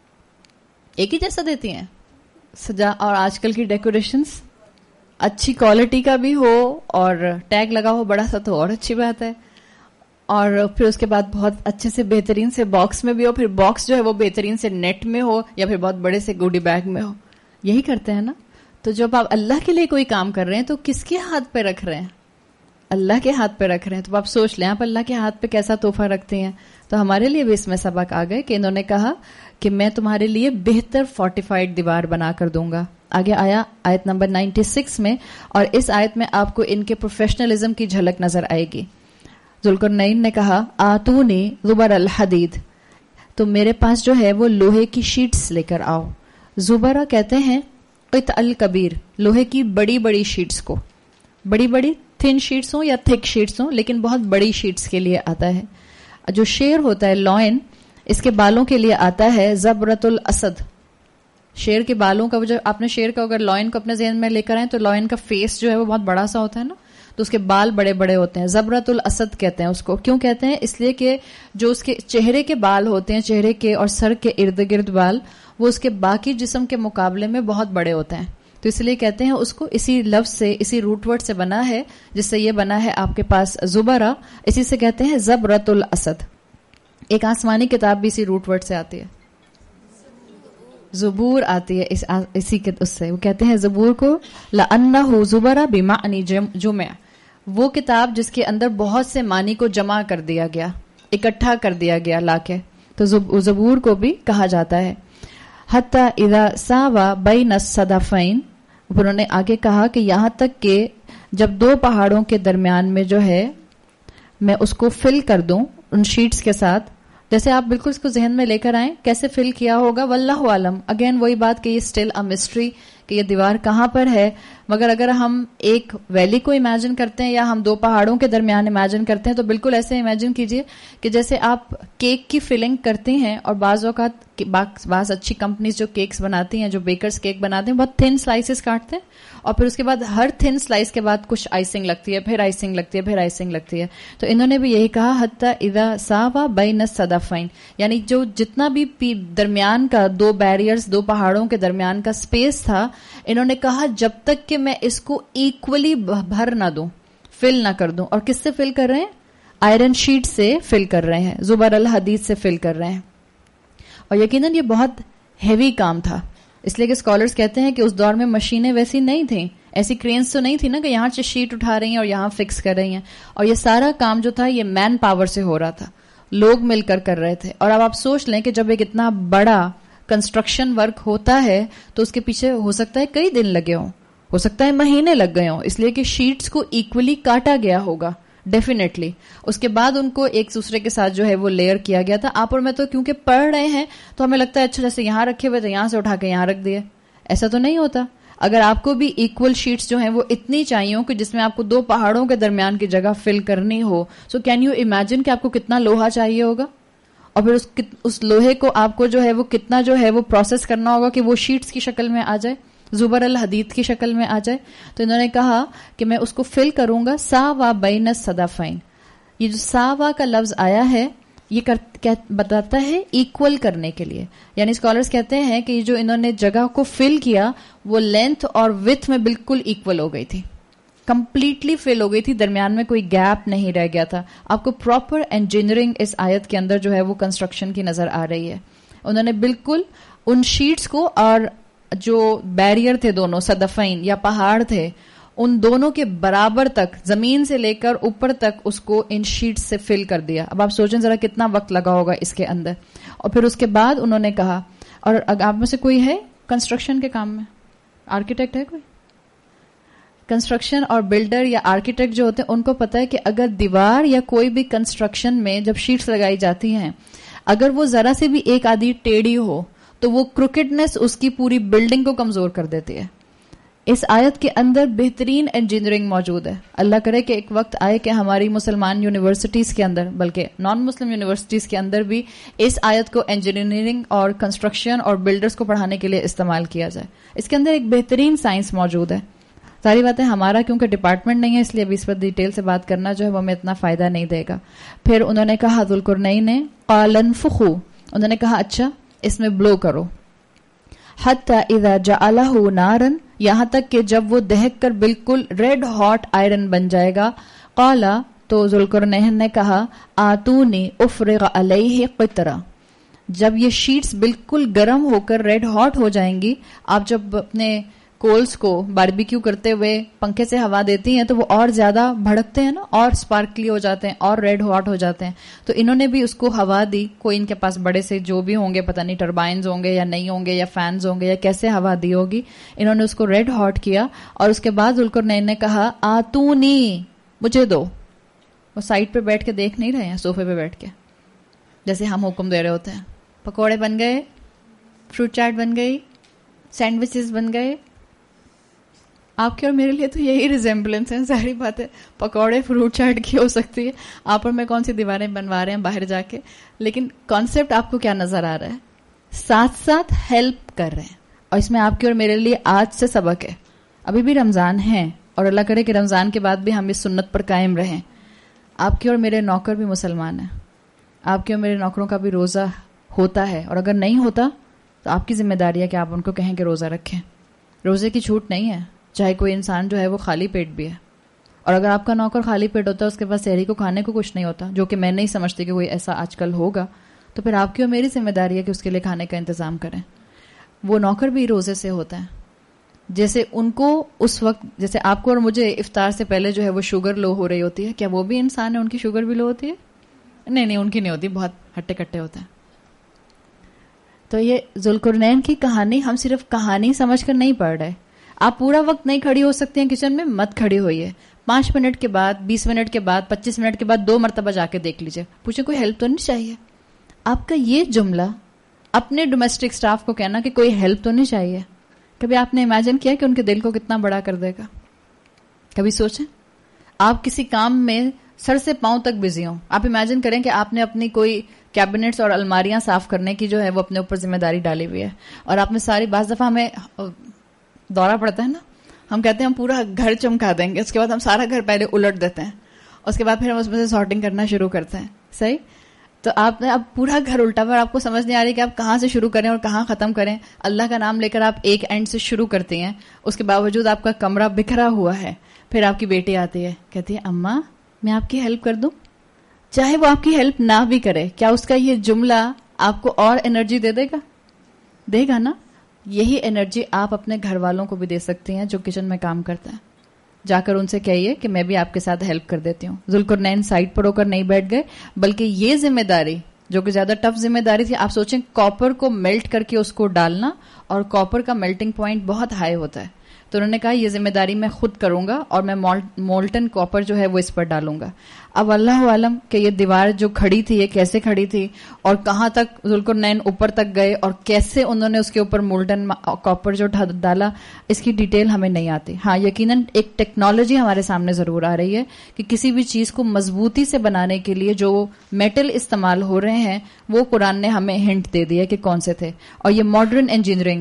ایک ہی جیسا دیتی ہیں سجا, اور آج کل کی ڈیکوریشنز اچھی کوالٹی کا بھی ہو اور ٹیگ لگا ہو بڑا سا تو اور اچھی بات ہے, اور پھر اس کے بعد بہت اچھے سے بہترین سے باکس میں بھی ہو, پھر باکس جو ہے وہ بہترین سے نیٹ میں ہو یا پھر بہت بڑے سے گوڈی بیگ میں ہو. یہی کرتے ہیں نا. تو جب آپ اللہ کے لیے کوئی کام کر رہے ہیں تو کس کے ہاتھ پہ رکھ رہے ہیں؟ اللہ کے ہاتھ پہ رکھ رہے ہیں. تو آپ سوچ لیں آپ اللہ کے ہاتھ پہ کیسا تحفہ رکھتے ہیں. تو ہمارے لیے بھی اس میں سبق آ گئے کہ انہوں نے کہا کہ میں تمہارے لیے بہتر فورٹیفائڈ دیوار بنا کر دوں گا. آگے آیا آیت نمبر نائنٹی سکس میں, اور اس آیت میں آپ کو ان کے پروفیشنلزم کی جھلک نظر آئے گی. ذوالقرنین نے کہا آتونی زبر الحدید, تو میرے پاس جو ہے وہ لوہے کی شیٹس لے کر آؤ. زبرہ کہتے ہیں قطع الکبیر, لوہے کی بڑی بڑی شیٹس کو, بڑی بڑی تھن شیٹس ہوں یا تھک شیٹس ہوں, لیکن بہت بڑی شیٹس کے لیے آتا ہے. جو شیر ہوتا ہے لوئن, اس کے بالوں کے لیے آتا ہے زبرۃ الاسد. شیر کے بالوں کا, جو آپ نے شیر کا اگر لوئن کو اپنے ذہن میں لے کر آئیں تو لوئن کا فیس جو ہے وہ بہت بڑا سا ہوتا ہے نا, تو اس کے بال بڑے بڑے ہوتے ہیں. زبرۃ الاسد کہتے ہیں اس کو. کیوں کہتے ہیں؟ اس لیے کہ جو اس کے چہرے کے بال ہوتے ہیں, چہرے کے اور سر کے ارد گرد بال, وہ اس کے باقی جسم کے مقابلے میں بہت بڑے ہوتے ہیں. تو اس لیے کہتے ہیں اس کو اسی لفظ سے, اسی روٹ ورڈ سے بنا ہے جس سے یہ بنا ہے آپ کے پاس زبرہ, اسی سے کہتے ہیں زبرۃ الاسد. ایک آسمانی کتاب بھی اسی روٹ ورڈ سے آتی ہے, زبور آتی ہے اس اسی کے اس سے. وہ کہتے ہیں زبور کو لأنہ زبرہ بمعنی جمع, وہ کتاب جس کے اندر بہت سے معنی کو جمع کر دیا گیا, اکٹھا کر دیا گیا لا کے, تو زبور کو بھی کہا جاتا ہے. حتی اذا ساوا بین الصدفین, انہوں نے آگے کہا کہ یہاں تک کہ جب دو پہاڑوں کے درمیان میں جو ہے میں اس کو فل کر دوں ان شیٹس کے ساتھ. جیسے آپ بالکل اس کو ذہن میں لے کر آئیں, کیسے فل کیا ہوگا واللہ عالم. اگین وہی بات کہ یہ اسٹل ا مسٹری کہ یہ دیوار کہاں پر ہے, مگر اگر ہم ایک ویلی کو امیجن کرتے ہیں یا ہم دو پہاڑوں کے درمیان امیجن کرتے ہیں تو بالکل ایسے امیجن کیجئے کہ جیسے آپ کیک کی فلنگ کرتے ہیں, اور بعض اوقات بعض اچھی کمپنیز جو کیکس بناتی ہیں, جو بیکرز کیک بناتے ہیں, بہت تھن سلائسز کاٹتے ہیں اور پھر اس کے بعد ہر تھن سلائس کے بعد کچھ آئسنگ لگتی ہے, پھر آئسنگ لگتی ہے, پھر آئسنگ لگتی ہے. تو انہوں نے بھی یہی کہا حتی اذا ساوا بین الصدفین, یعنی جو جتنا بھی درمیان کا دو بیریئرز, دو پہاڑوں کے درمیان کا سپیس تھا, انہوں نے کہا جب تک کہ میں اس کو ایکولی بھر نہ دوں, فل نہ کر دوں. اور کس سے فل کر رہے ہیں؟ آئرن شیٹ سے فل کر رہے ہیں, زبر الحدید سے فل کر رہے ہیں. اور یقیناً یہ بہت ہیوی کام تھا, اس لیے کہ اسکالرز کہتے ہیں کہ اس دور میں مشینیں ویسی نہیں تھیں, ایسی کرینز تو نہیں تھی نا کہ یہاں سے شیٹ اٹھا رہی ہیں اور یہاں فکس کر رہی ہیں. اور یہ سارا کام جو تھا یہ مین پاور سے ہو رہا تھا, لوگ مل کر کر رہے تھے. اور اب آپ سوچ لیں کہ جب ایک اتنا بڑا کنسٹرکشن ورک ہوتا ہے تو اس کے پیچھے ہو سکتا ہے کئی دن لگے ہوں, ہو سکتا ہے مہینے لگ گئے ہوں, اس لیے کہ شیٹس کو ایکولی کاٹا گیا ہوگا ڈیفینیٹلی. اس کے بعد ان کو ایک دوسرے کے ساتھ جو ہے وہ لیئر کیا گیا تھا. آپ اور میں تو کیونکہ پڑھ رہے ہیں تو ہمیں لگتا ہے اچھا جیسے یہاں رکھے ہوئے تو یہاں سے اٹھا کے یہاں رکھ دیے, ایسا تو نہیں ہوتا. اگر آپ کو بھی ایکول شیٹس جو ہیں وہ اتنی چاہیے کہ جس میں آپ کو دو پہاڑوں کے درمیان کی جگہ فل کرنی ہو, سو کین یو امیجن کہ آپ کو کتنا لوہا چاہیے ہوگا, اور پھر اس اس لوہے کو آپ کو جو ہے وہ کتنا جو ہے وہ پروسیس کرنا ہوگا کہ وہ شیٹس کی شکل میں آ جائے. زبر الحدید کی شکل میں آ جائے. تو انہوں نے کہا کہ میں اس کو فل کروں گا سا وا بین الصدفین. یہ جو سا وا کا لفظ آیا ہے یہ بتاتا ہے ایکول کرنے کے لیے. یعنی اسکالرز کہتے ہیں کہ یہ جو انہوں نے جگہ کو فل کیا وہ لینتھ اور وتھ میں بالکل ایکول ہو گئی تھی, کمپلیٹلی فل ہو گئی تھی, درمیان میں کوئی گیپ نہیں رہ گیا تھا. آپ کو پراپر انجینئرنگ اس آیت کے اندر جو ہے وہ کنسٹرکشن کی نظر آ رہی ہے. انہوں نے بالکل ان شیٹس کو اور جو بیریئر تھے دونوں صدفین یا پہاڑ تھے ان دونوں کے برابر تک زمین سے لے کر اوپر تک اس کو ان شیٹس سے فل کر دیا. اب آپ سوچیں ذرا کتنا وقت لگا ہوگا اس کے اندر. اور پھر اس کے بعد انہوں نے کہا, اور آپ میں سے کوئی ہے کنسٹرکشن کے کام میں, آرکیٹیکٹ ہے کوئی؟ کنسٹرکشن اور بلڈر یا آرکیٹیکٹ جو ہوتے ہیں ان کو پتا ہے کہ اگر دیوار یا کوئی بھی کنسٹرکشن میں جب شیٹس لگائی جاتی ہیں اگر وہ ذرا سے بھی ایک آدھی ٹیڑھی ہو تو وہ کروکڈنس اس کی پوری بلڈنگ کو کمزور کر دیتی ہے. اس آیت کے اندر بہترین انجینئرنگ موجود ہے. اللہ کرے کہ ایک وقت آئے کہ ہماری مسلمان یونیورسٹیز کے اندر بلکہ نان مسلم یونیورسٹیز کے اندر بھی اس آیت کو انجینئرنگ اور کنسٹرکشن اور بلڈرز کو پڑھانے کے لیے استعمال کیا جائے. اس کے اندر ایک بہترین سائنس موجود ہے. ساری باتیں ہمارا کیونکہ ڈپارٹمنٹ نہیں ہے اس لیے ابھی اس پر ڈیٹیل سے بات کرنا جو ہے وہ ہمیں اتنا فائدہ نہیں دے گا. پھر انہوں نے کہا ذوالقرنین نے قال انفخوا, انہوں نے کہا اچھا اس میں بلو کرو. حتی اذا جعلہ نارا, یہاں تک کہ جب وہ دہک کر بالکل ریڈ ہاٹ آئرن بن جائے گا. قالا, تو ذوالقرنین نے کہا آتونی افرغ علیہ قطرہ, جب یہ شیٹس بالکل گرم ہو کر ریڈ ہاٹ ہو جائیں گی, آپ جب اپنے کولز کو باربیکیو کرتے ہوئے پنکھے سے ہوا دیتی ہیں تو وہ اور زیادہ بھڑکتے ہیں نا, اور سپارکلی ہو جاتے ہیں اور ریڈ ہاٹ ہو جاتے ہیں. تو انہوں نے بھی اس کو ہوا دی, کوئی ان کے پاس بڑے سے جو بھی ہوں گے پتہ نہیں ٹربائنز ہوں گے یا نہیں ہوں گے یا فینز ہوں گے یا کیسے ہوا دی ہوگی, انہوں نے اس کو ریڈ ہاٹ کیا. اور اس کے بعد ذوالقرنین نے کہا آتونی, مجھے دو. وہ سائڈ پہ بیٹھ کے دیکھ نہیں رہے ہیں, صوفے پہ بیٹھ کے جیسے ہم حکم دے رہے ہوتے ہیں. پکوڑے بن گئے, فروٹ چاٹ بن گئی, سینڈوچز بن گئے. آپ کے اور میرے لیے تو یہی ریزمبلنس ہے, ظاہری بات ہے پکوڑے فروٹ چاٹ کی ہو سکتی ہے, آپ اور میں کون سی دیواریں بنوا رہے ہیں باہر جا کے, لیکن کانسیپٹ آپ کو کیا نظر آ رہا ہے, ساتھ ساتھ ہیلپ کر رہے ہیں. اور اس میں آپ کے اور میرے لیے آج سے سبق ہے. ابھی بھی رمضان ہے اور اللہ کرے کہ رمضان کے بعد بھی ہم اس سنت پر قائم رہیں. آپ کے اور میرے نوکر بھی مسلمان ہیں, آپ کے اور میرے نوکروں کا بھی روزہ ہوتا ہے, اور اگر نہیں ہوتا تو آپ کی ذمہ داری ہے کہ آپ ان کو کہیں کہ روزہ رکھیں. روزے کی چھوٹ نہیں ہے, چاہے کوئی انسان جو ہے وہ خالی پیٹ بھی ہے. اور اگر آپ کا نوکر خالی پیٹ ہوتا ہے, اس کے پاس سحری کو کھانے کو کچھ نہیں ہوتا, جو کہ میں نہیں سمجھتی کہ کوئی ایسا آج کل ہوگا, تو پھر آپ کی اور میری ذمہ داری ہے کہ اس کے لیے کھانے کا انتظام کریں. وہ نوکر بھی روزے سے ہوتا ہے, جیسے ان کو اس وقت, جیسے آپ کو اور مجھے افطار سے پہلے جو ہے وہ شوگر لو ہو رہی ہوتی ہے, کیا وہ بھی انسان ہے, ان کی شوگر بھی لو ہوتی ہے؟ نہیں نہیں, ان کی نہیں ہوتی, بہت ہٹے کٹے ہوتے ہیں. تو یہ ذوالقرنین کی کہانی ہم صرف کہانی سمجھ کر نہیں پڑھ رہے. آپ پورا وقت نہیں کھڑی ہو سکتی ہیں کچن میں, مت کھڑی ہوئیے. پانچ منٹ کے بعد, بیس منٹ کے بعد, پچیس منٹ کے بعد دو مرتبہ جا کے دیکھ لیجیے, پوچھیں کوئی ہیلپ تو نہیں چاہیے. آپ کا یہ جملہ اپنے ڈومیسٹک سٹاف کو کہنا کہ کوئی ہیلپ تو نہیں چاہیے, کبھی آپ نے امیجن کیا کہ ان کے دل کو کتنا بڑا کر دے گا؟ کبھی سوچیں, آپ کسی کام میں سر سے پاؤں تک بزی ہوں, آپ امیجن کریں کہ آپ نے اپنی کوئی کیبنٹس اور الماریاں صاف کرنے کی جو ہے وہ اپنے اوپر ذمہ داری ڈالی ہوئی ہے, اور آپ نے ساری, بعض دفعہ ہمیں دورہ پڑتا ہے نا, ہم کہتے ہیں ہم پورا گھر چمکا دیں گے, اس کے بعد ہم سارا گھر پہلے الٹ دیتے ہیں, اس کے بعد پھر ہم اس میں سے سارٹنگ کرنا شروع کرتے ہیں. صحیح, تو آپ نے اب پورا گھر الٹا ہوا, آپ کو سمجھ نہیں آ رہی کہ آپ کہاں سے شروع کریں اور کہاں ختم کریں. اللہ کا نام لے کر آپ ایک اینڈ سے شروع کرتی ہیں, اس کے باوجود آپ کا کمرہ بکھرا ہوا ہے. پھر آپ کی بیٹی آتی ہے, کہتی ہے اماں میں آپ کی ہیلپ کر دوں, چاہے وہ آپ کی ہیلپ نہ بھی کرے, کیا اس کا یہ جملہ آپ کو اور انرجی دے دے گا؟ دے گا نا. یہی انرجی آپ اپنے گھر والوں کو بھی دے سکتی ہیں جو کچن میں کام کرتا ہے. جا کر ان سے کہیے کہ میں بھی آپ کے ساتھ ہیلپ کر دیتی ہوں. ذوالقرنین سائڈ پر ہو کر نہیں بیٹھ گئے, بلکہ یہ ذمہ داری جو کہ زیادہ ٹف ذمہ داری تھی. آپ سوچیں کاپر کو میلٹ کر کے اس کو ڈالنا, اور کاپر کا میلٹنگ پوائنٹ بہت ہائی ہوتا ہے, تو انہوں نے کہا یہ ذمہ داری میں خود کروں گا اور میں مولٹن کاپر جو ہے وہ اس پر ڈالوں گا. اب اللہ عالم کہ یہ دیوار جو کھڑی تھی یہ کیسے کھڑی تھی, اور کہاں تک ذوالقرنین اوپر تک گئے, اور کیسے انہوں نے اس کے اوپر مولٹن کاپر جو ڈالا, اس کی ڈیٹیل ہمیں نہیں آتی. ہاں یقیناً ایک ٹیکنالوجی ہمارے سامنے ضرور آ رہی ہے کہ کسی بھی چیز کو مضبوطی سے بنانے کے لیے جو میٹل استعمال ہو رہے ہیں وہ قرآن نے ہمیں ہنٹ دے دیا کہ کون سے تھے, اور یہ ماڈرن انجینئرنگ ہے.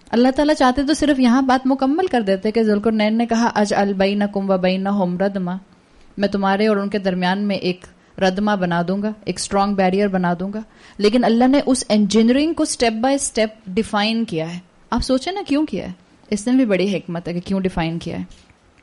اللہ تعالیٰ چاہتے تو صرف یہاں بات مکمل کر دیتے کہ ذوالقرنین نے کہا اجعل بینکم و بینہم ردما، میں تمہارے اور ان کے درمیان میں ایک ردما بنا دوں گا، ایک اسٹرانگ بیریئر بنا دوں گا. لیکن اللہ نے اس انجینئرنگ کو سٹیپ بائی سٹیپ ڈیفائن کیا ہے. آپ سوچیں نا کیوں کیا ہے، اس میں بھی بڑی حکمت ہے کہ کیوں ڈیفائن کیا ہے.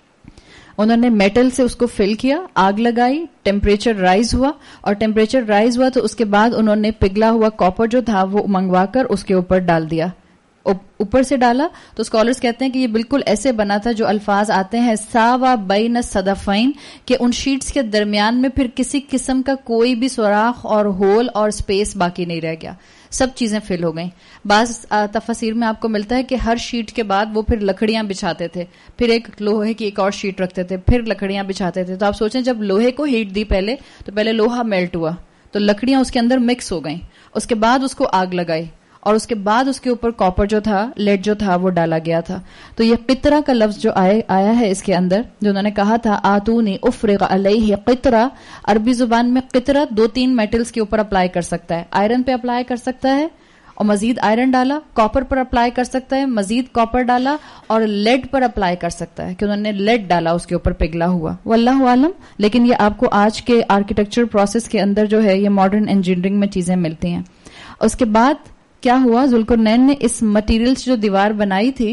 انہوں نے میٹل سے اس کو فل کیا، آگ لگائی، ٹیمپریچر رائز ہوا، اور ٹیمپریچر رائز ہوا تو اس کے بعد انہوں نے پگھلا ہوا کاپر جو تھا وہ منگوا کر اس کے اوپر ڈال دیا. اوپر سے ڈالا تو اسکالرز کہتے ہیں کہ یہ بالکل ایسے بنا تھا جو الفاظ آتے ہیں ساوا بین صدفین، کہ ان شیٹس کے درمیان میں پھر کسی قسم کا کوئی بھی سوراخ اور ہول اور سپیس باقی نہیں رہ گیا، سب چیزیں فل ہو گئیں. بعض تفاسیر میں آپ کو ملتا ہے کہ ہر شیٹ کے بعد وہ پھر لکڑیاں بچھاتے تھے، پھر ایک لوہے کی ایک اور شیٹ رکھتے تھے، پھر لکڑیاں بچھاتے تھے. تو آپ سوچیں جب لوہے کو ہیٹ دی پہلے تو پہلے لوہا میلٹ ہوا تو لکڑیاں اس کے اندر مکس ہو گئیں، اس کے بعد اس کو آگ لگائی اور اس کے بعد اس کے اوپر کاپر جو تھا، لیڈ جو تھا وہ ڈالا گیا تھا. تو یہ قطرہ کا لفظ جو آیا ہے اس کے اندر، جو انہوں نے کہا تھا آتونی افرغ علیہ قطرہ، عربی زبان میں قطرہ دو تین میٹلز کے اوپر اپلائی کر سکتا ہے. آئرن پہ اپلائی کر سکتا ہے اور مزید آئرن ڈالا، کاپر پر اپلائی کر سکتا ہے، مزید کاپر ڈالا، اور لیڈ پر اپلائی کر سکتا ہے کہ انہوں نے لیڈ ڈالا اس کے اوپر پگھلا ہوا. واللہ عالم. لیکن یہ آپ کو آج کے آرکیٹیکچر پروسیس کے اندر جو ہے یہ ماڈرن انجینئرنگ میں چیزیں ملتی ہیں. اس کے بعد کیا ہوا، ذوالقرنین نے اس مٹیریل سے جو دیوار بنائی تھی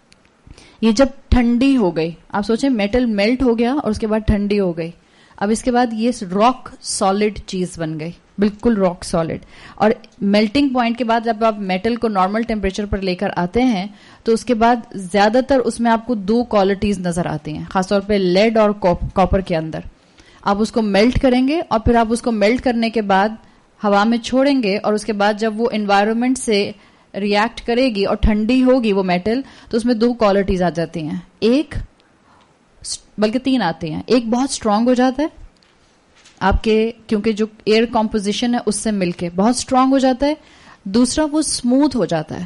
یہ جب ٹھنڈی ہو گئی، آپ سوچیں میٹل میلٹ ہو گیا اور اس کے بعد ٹھنڈی ہو گئی، اب اس کے بعد یہ راک سالڈ چیز بن گئی، بالکل راک سالڈ. اور میلٹنگ پوائنٹ کے بعد جب آپ میٹل کو نارمل ٹیمپریچر پر لے کر آتے ہیں تو اس کے بعد زیادہ تر اس میں آپ کو دو کوالٹیز نظر آتی ہیں، خاص طور پہ لیڈ اور کاپر کے اندر. آپ اس کو میلٹ کریں گے اور پھر آپ اس کو میلٹ کرنے کے بعد ہوا میں چھوڑیں گے، اور اس کے بعد جب وہ انوائرمنٹ سے ریئیکٹ کرے گی اور ٹھنڈی ہوگی وہ میٹل تو اس میں دو کوالٹیز آ جاتی ہیں. ایک بلکہ تین آتی ہیں. ایک بہت اسٹرانگ ہو جاتا ہے آپ کے، کیونکہ جو ایئر کمپوزیشن ہے اس سے مل کے بہت اسٹرانگ ہو جاتا ہے. دوسرا وہ اسموتھ ہو جاتا ہے،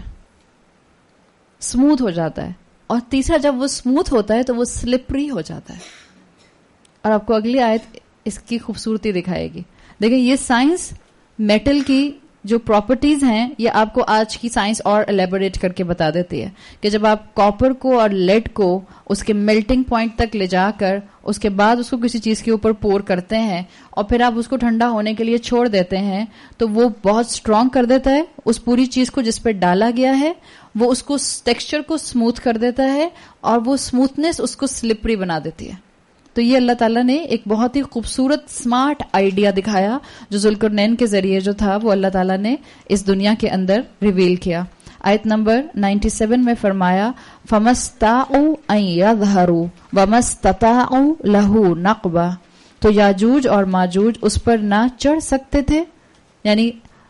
اسموتھ ہو جاتا ہے. اور تیسرا جب وہ اسموتھ ہوتا ہے تو وہ سلپری ہو جاتا ہے. اور آپ کو اگلی آیت اس کی خوبصورتی دکھائے گی. دیکھیں یہ سائنس میٹل کی جو پراپرٹیز ہیں یہ آپ کو آج کی سائنس اور الیبوریٹ کر کے بتا دیتی ہے کہ جب آپ کاپر کو اور لیڈ کو اس کے میلٹنگ پوائنٹ تک لے جا کر اس کے بعد اس کو کسی چیز کے اوپر پور کرتے ہیں اور پھر آپ اس کو ٹھنڈا ہونے کے لیے چھوڑ دیتے ہیں تو وہ بہت اسٹرانگ کر دیتا ہے اس پوری چیز کو جس پہ ڈالا گیا ہے، وہ اس کو ٹیکسچر کو اسموتھ کر دیتا ہے اور وہ اسموتھنس اس کو سلپری بنا دیتی ہے. تو یہ اللہ تعالیٰ نے ایک بہت ہی خوبصورت اسمارٹ آئیڈیا دکھایا جو ذوالقرنین کے ذریعے جو تھا وہ اللہ تعالیٰ نے اس دنیا کے اندر ریویل کیا. آیت نمبر سینتاسی میں فرمایا فَمَسْتَاءُوا أَن يَظْهَرُوا وَمَسْتَطَاعُوا لَهُ نَقْبًا، تو یاجوج اور ماجوج اس پر نہ چڑھ سکتے تھے، یعنی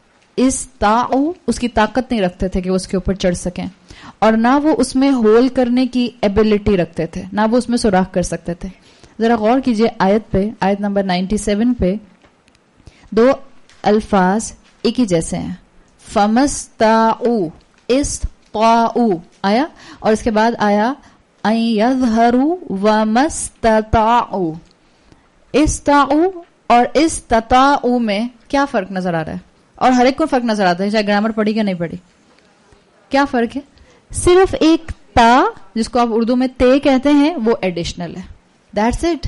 استاؤ اس کی طاقت نہیں رکھتے تھے کہ اس کے اوپر چڑھ سکیں، اور نہ وہ اس میں ہول کرنے کی ایبلٹی رکھتے تھے، نہ وہ اس میں سوراخ کر سکتے تھے. ذرا غور کیجئے آیت پہ، آیت نمبر سینتاسی پہ دو الفاظ ایک ہی جیسے ہیں، فَمَسْتَاؤُوا اسْطَاؤُوا آیا اور اس کے بعد آیا أَن يَظْهَرُوا وَمَسْتَطَاعُوا. استطاعوا اور استطاعوا میں کیا فرق نظر آ رہا ہے؟ اور ہر ایک کو فرق نظر آتا ہے چاہے گرامر پڑھی یا نہیں پڑھی. کیا فرق ہے؟ صرف ایک تا جس کو آپ اردو میں تے کہتے ہیں وہ ایڈیشنل ہے، دیٹس اٹ.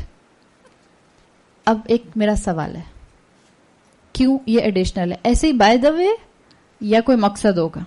اب ایک میرا سوال ہے، کیوں یہ ایڈیشنل ہے؟ ایسے ہی بائی دا وے یا کوئی مقصد ہوگا؟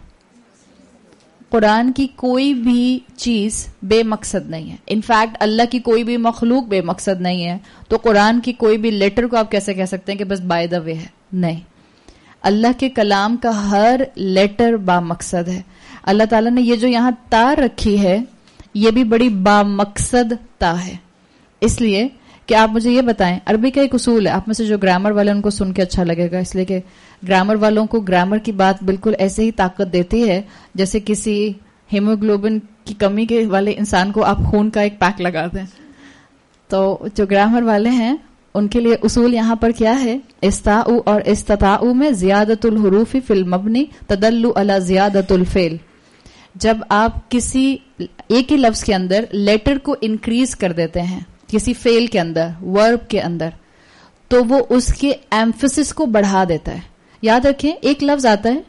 قرآن کی کوئی بھی چیز بے مقصد نہیں ہے. انفیکٹ اللہ کی کوئی بھی مخلوق بے مقصد نہیں ہے. تو قرآن کی کوئی بھی لیٹر کو آپ کیسے کہہ سکتے ہیں کہ بس بائی دا وے ہے؟ نہیں، اللہ کے کلام کا ہر لیٹر با مقصد ہے. اللہ تعالیٰ نے یہ جو یہاں تا رکھی ہے یہ بھی بڑی با مقصد تا ہے. اس لیے کہ آپ مجھے یہ بتائیں، عربی کا ایک اصول ہے، آپ میں سے جو گرامر والے ان کو سن کے اچھا لگے گا، اس لیے کہ گرامر والوں کو گرامر کی بات بالکل ایسے ہی طاقت دیتی ہے جیسے کسی ہیموگلوبن کی کمی کے والے انسان کو آپ خون کا ایک پیک لگا دیں. تو جو گرامر والے ہیں ان کے لیے اصول یہاں پر کیا ہے؟ استاؤ اور استطاؤ میں زیادت الحروف فی المبنی تدل علی زیادت الفعل. جب آپ کسی ایک ہی لفظ کے اندر لیٹر کو انکریز کر دیتے ہیں کسی فعل کے اندر، ورب کے اندر، تو وہ اس کے ایمفسس کو بڑھا دیتا ہے. یاد رکھیں ایک لفظ آتا ہے،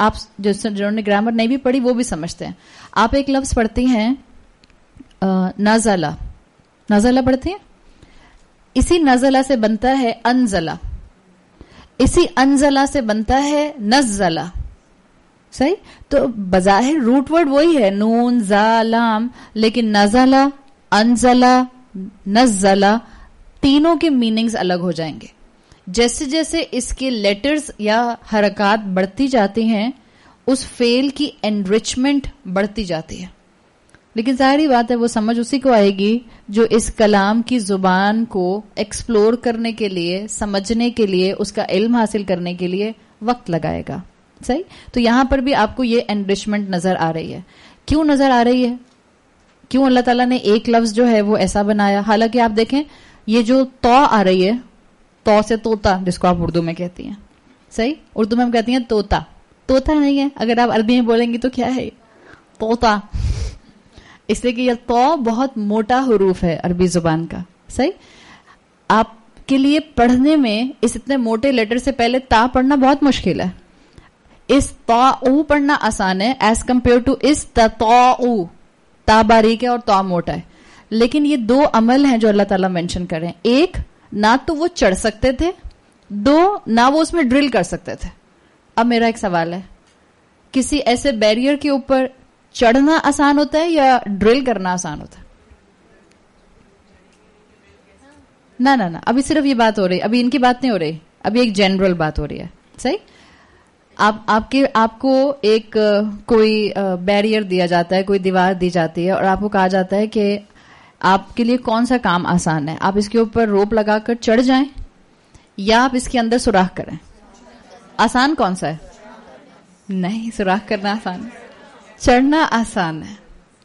آپ جنہوں نے گرامر نہیں بھی پڑھی وہ بھی سمجھتے ہیں. آپ ایک لفظ پڑھتی ہیں نازلہ, نازلہ پڑھتی ہیں, اسی نازلہ سے بنتا ہے انزلہ, اسی انزلہ سے بنتا ہے نزلہ. صحیح؟ تو بظاہر روٹ ورڈ وہی ہے نون زا لام, لیکن نزلہ, انزلہ, نزلہ تینوں کے میننگز الگ ہو جائیں گے. جیسے جیسے اس کے لیٹرز یا حرکات بڑھتی جاتی ہیں اس فعل کی انریچمنٹ بڑھتی جاتی ہے. لیکن ظاہری بات ہے وہ سمجھ اسی کو آئے گی جو اس کلام کی زبان کو ایکسپلور کرنے کے لیے, سمجھنے کے لیے, اس کا علم حاصل کرنے کے لیے وقت لگائے گا. صحیح؟ تو یہاں پر بھی آپ کو یہ انریچمنٹ نظر آ رہی ہے. کیوں نظر آ رہی ہے؟ کیوں اللہ تعالیٰ نے ایک لفظ جو ہے وہ ایسا بنایا؟ حالانکہ آپ دیکھیں یہ جو تو آ رہی ہے, تو سے طوطا جس کو آپ اردو میں کہتی ہیں, صحیح, اردو میں ہم کہتی ہیں طوطا, طوطا نہیں ہے. اگر آپ عربی میں بولیں گی تو کیا ہے طوطا, اس لیے کہ یہ تو بہت موٹا حروف ہے عربی زبان کا. صحیح, آپ کے لیے پڑھنے میں اس اتنے موٹے لیٹر سے پہلے تا پڑھنا بہت مشکل ہے. اس تا او پڑھنا آسان ہے ایز کمپیئر ٹو اس تا او, تا باریک ہے اور تا موٹا ہے. لیکن یہ دو عمل ہیں جو اللہ تعالیٰ مینشن کریں. ایک, نہ تو وہ چڑھ سکتے تھے, دو, نہ وہ اس میں ڈرل کر سکتے تھے. اب میرا ایک سوال ہے, کسی ایسے بیریئر کے اوپر چڑھنا آسان ہوتا ہے یا ڈرل کرنا آسان ہوتا ہے؟ نہ نہ نہ ابھی صرف یہ بات ہو رہی ہے, ابھی ان کی بات نہیں ہو رہی, ابھی ایک جنرل بات ہو رہی ہے. صحیح, آپ آپ کے آپ کو ایک کوئی بیریئر دیا جاتا ہے, کوئی دیوار دی جاتی ہے اور آپ کو کہا جاتا ہے کہ آپ کے لیے کون سا کام آسان ہے, آپ اس کے اوپر روپ لگا کر چڑھ جائیں یا آپ اس کے اندر سوراخ کریں. آسان کون سا ہے؟ نہیں, سوراخ کرنا آسان ہے, چڑھنا آسان ہے.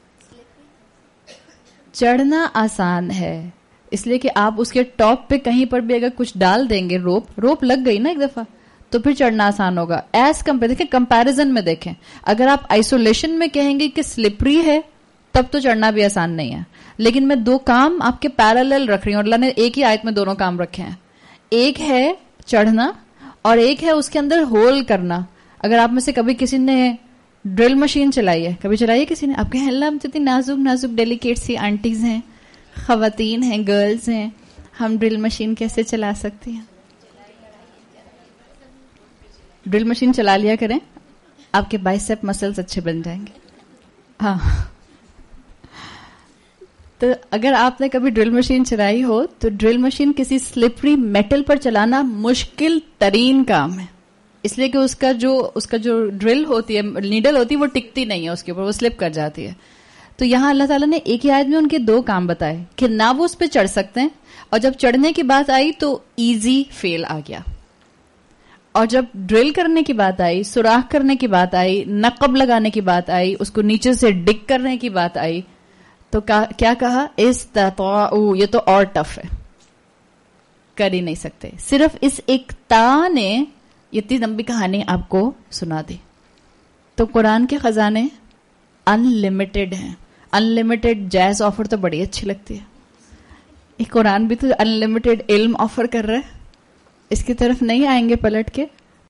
چڑھنا آسان ہے اس لیے کہ آپ اس کے ٹاپ پہ کہیں پر بھی اگر کچھ ڈال دیں گے, روپ روپ لگ گئی نا ایک دفعہ, تو پھر چڑھنا آسان ہوگا. ایز کمپیئر دیکھیں, کمپیرزن میں دیکھیں, اگر آپ آئسولیشن میں کہیں گے کہ سلپری ہے تب تو چڑھنا بھی آسان نہیں ہے. لیکن میں دو کام آپ کے پیرالل رکھ رہی ہوں, اور اللہ نے ایک ہی آیت میں دونوں کام رکھے ہیں. ایک ہے چڑھنا اور ایک ہے اس کے اندر ہول کرنا. اگر آپ میں سے کبھی کسی نے ڈرل مشین چلائی ہے, کبھی چلائی ہے کسی نے, آپ کہیں اللہ ہم اتنی نازک نازک ڈیلیکیٹ سی آنٹیز ہیں, خواتین ہیں, گرلز ہیں, ہم ڈرل مشین کیسے چلا سکتی ہیں؟ ڈرل مشین چلا لیا کریں, آپ کے بائسیپ مسلز اچھے بن جائیں گے. ہاں, تو اگر آپ نے کبھی ڈرل مشین چلائی ہو تو ڈرل مشین کسی سلپری میٹل پر چلانا مشکل ترین کام ہے, اس لیے کہ اس کا جو اس کا جو ڈرل ہوتی ہے, نیڈل ہوتی ہے, وہ ٹکتی نہیں ہے اس کے اوپر, وہ سلپ کر جاتی ہے. تو یہاں اللہ تعالیٰ نے ایک ہی آیت میں ان کے دو کام بتائے کہ نہ وہ اس پہ چڑھ سکتے ہیں, اور جب چڑھنے کی بات آئی تو ایزی فیل آ گیا, اور جب ڈرل کرنے کی بات آئی, سوراخ کرنے کی بات آئی, نقب لگانے کی بات آئی, اس کو نیچے سے ڈگ کرنے کی بات آئی, تو کیا کہا, استطاعوا, یہ تو اور ٹف ہے, کر ہی نہیں سکتے. صرف اس ایک تا نے اتنی لمبی کہانی آپ کو سنا دی. تو قرآن کے خزانے ان لمیٹڈ ہیں. ان لمیٹڈ جائز آفر تو بڑی اچھی لگتی ہے. یہ قرآن بھی تو ان لمیٹڈ علم آفر کر رہا ہے, اس کی طرف نہیں آئیں گے پلٹ کے.